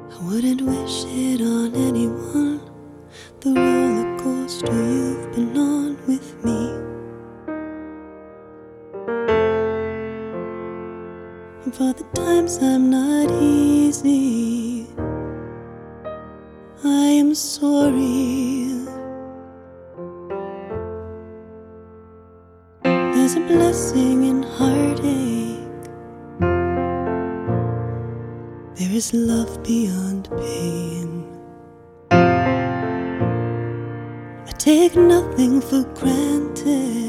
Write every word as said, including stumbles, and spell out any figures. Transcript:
I wouldn't wish it on anyone, the roller coaster you've been on with me. And for the times I'm not easy, I am sorry. There's a blessing in heartache. There is love beyond pain. I take nothing for granted.